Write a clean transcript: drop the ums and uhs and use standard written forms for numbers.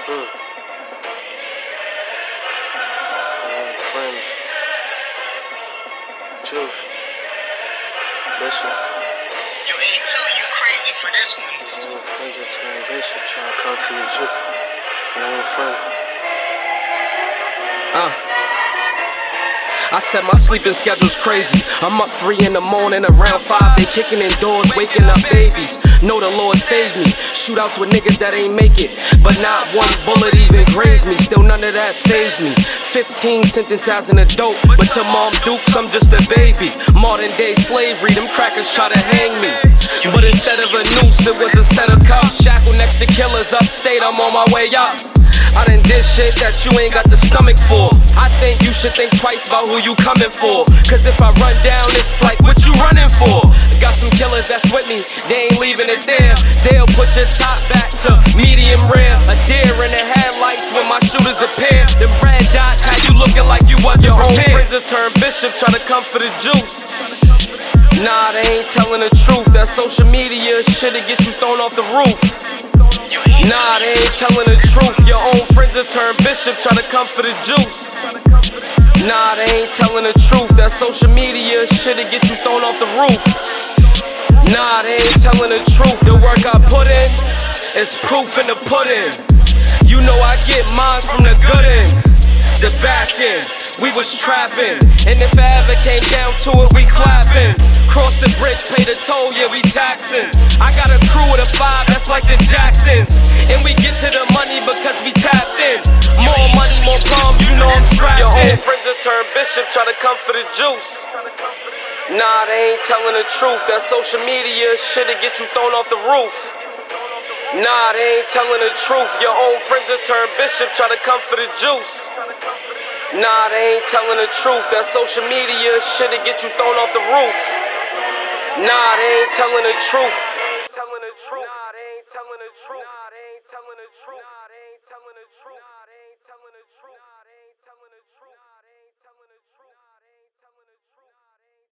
Mm. Friends. Juice. Bishop. Yo, A2, you crazy for this one. Your own friends are turning Bishop trying to come for your juice. Your own friend. I said my sleeping schedule's crazy. I'm up 3 in the morning, around 5 they kicking in doors, waking up babies. Know the Lord saved me. Shoot out to a nigga that ain't make it, but not one bullet even grazed me. Still none of that fazed me. 15 sentenced as an adult, but to Mom Dukes I'm just a baby. Modern day slavery, them crackers try to hang me, but instead of a noose it was a set of cuffs. Shackled next to killers upstate, I'm on my way up. I done did shit that you ain't got the stomach for. I think you should think twice about who you coming for, cause if I run down it's like what you running for. Got some killers that's with me, they ain't leaving it there. They'll push your top back to medium rare. A deer in the headlights when my shooters appear. Them red dots had you looking like you wasn't your own friends that turn Bishop try to come for the juice. Nah, they ain't telling the truth. That social media shit'll get you thrown off the roof. Nah, they ain't telling the truth. Your own friends that turn Bishop try to come for the juice. Nah, they ain't telling the truth. That social media shit'll get you thrown off the roof. Nah, they ain't telling the truth. The work I put in is proof in the pudding. You know I get mine from the good end, the back end. We was trapping, and if I ever came down to it, we clapping. Cross the bridge, pay the toll, yeah, we taxing. I got a crew with a 5, that's like the Jacksons. And we get to the money because we tapped in. More money, more problems, you know I'm strapped in. Your own friends that turn Bishop try to come for the juice. Nah, they ain't telling the truth. That social media shit'll get you thrown off the roof. Nah, they ain't telling the truth. Your own friends that turn Bishop try to come for the juice. Nah, they ain't telling the truth. That social media shit'll get you thrown off the roof. Nah, they ain't telling the truth. Telling the truth. Nah, they ain't telling the truth. Nah, they ain't telling the truth. Nah, they ain't telling the truth. Nah, they ain't telling the truth. Nah, they ain't telling the truth.